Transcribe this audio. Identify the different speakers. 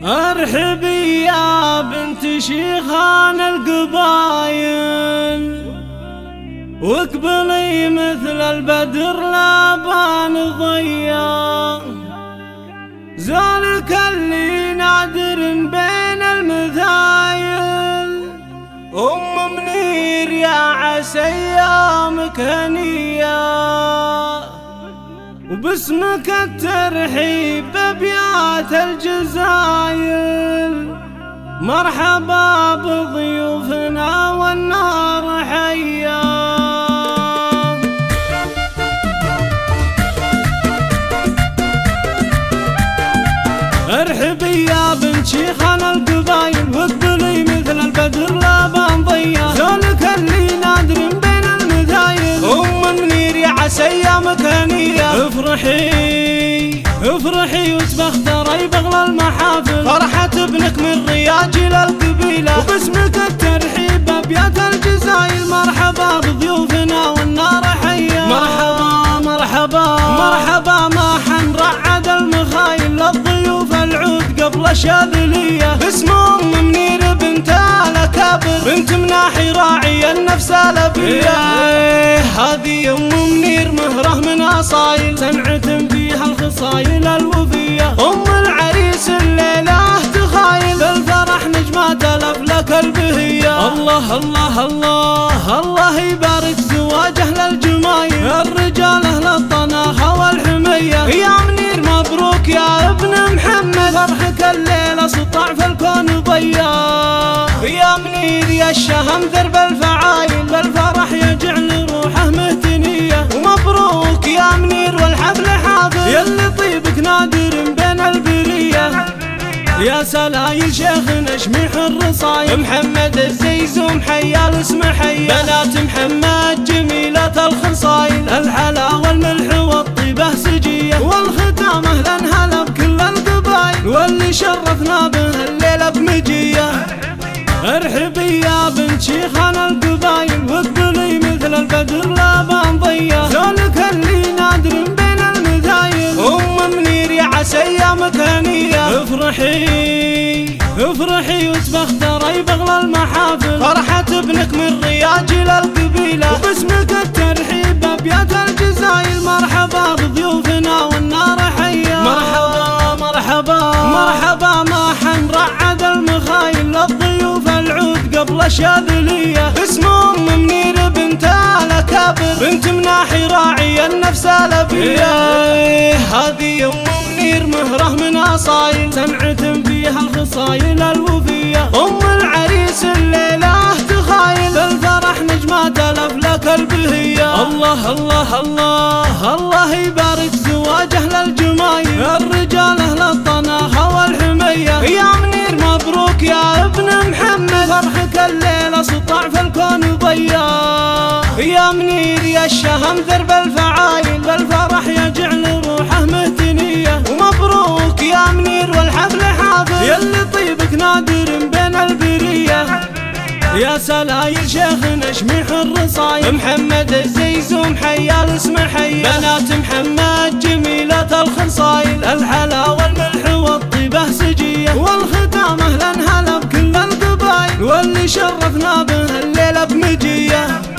Speaker 1: ارحبي يا بنت شيخان القبايل، واقبلي مثل البدر لا بان ضيا، ذلك اللي نادر بين المثايل. أم منير يا عسى أيامك هنية، وباسمك الترحيب بأبيات الجزايل. مرحبا بضيوفنا والنار حيا. ارحبي يا بنت شيخان القبايل، واقبلي مثل البدر لا بان ضيا، ذلك اللي نادر بين المثايل. أم منير يا عسى أيامك هنية، افرحي افرحي وتبختري بغلى المحافل، فرحة ابنك من رياجل القبيلة، وباسمك الترحيب بأبيات الجزايل. مرحبا بضيوفنا والنار حيا. مرحبا مرحبا مرحبا ما حنرعد المخايل، للضيوف العود قبل الشاذلية. اسم أم منير بنت الأكابر، بنت مناحي راعي النفس الأبية. هذه أم منير مهره من أصايل، سنعتم فيها الخصايل الوفية. أم العريس الليلة تخايل، بالفرح نجمات الأفلاك البهية. الله الله الله الله يبارك زواجه للجمايل، الرجال أهل الطناخة والحمية. يا منير مبروك يا ابن محمد، فرحك الليلة سطع في الكون ضيا. يا منير يا الشهم درب الفعايل، بالفرح يجعل روحه مهتنية. ومبروك يا منير والحفل حافل، يلي طيبك نادر بين البرية. يا سلايل شيخنا شميح الرصايل، محمد الزيزوم حيا الاسم حيا. بنات محمد جميلة الخصايل، الحلا والملح والطيبة سجية، والختام اهلا هلا بكل القبايل، واللي شرفنا به الليلة بمجية. ارحبي يا بنت شيخان القبايل، واقبلي مثل البدر لا بان ضيا، ذلك اللي نادر بين المثايل. أم منير يا عسى أيامك هنية، افرحي افرحي وتبختري بغلى المحافل، فرحة ابنك من رياجل القبيلة، وباسمك الترحيب بأبيات الجزايل. مرحبا بضيوفنا والنار حيا. مرحبا مرحبا مرحبا ما حنرعد المخايل، للضيوف العود قبل الشاذلية. اسم أم منير بنت الأكابر، بنت مناحي راعي النفس الأبية. هذه أم منير مهره من أصايل، سنعتم فيها الخصايل الوفية. أم العريس الليلة تخايل، بالفرح نجمات الأفلاك البهية. الله الله الله الله يبارك زواجه للجمايل، الرجال أهل الطناخة والحمية. يا منير مبروك يا ابن محمد، فرحك الليلة سطع في الكون ضيا. يا منير يا الشهم درب الفعايل، بالفرح يجعل روحه مهتنية. ومبروك يا منير والحفل حافل، يلي طيبك نادر بين البرية. يا سلايل شيخنا شميح الرصايل، محمد الزيزوم حيا الاسم حيا. بنات محمد جميلة الخصايل، الحلا والملح والطيبة سجية، والختام اهلا هلا بكل القبايل، واللي شرفنا به الليلة بمجية.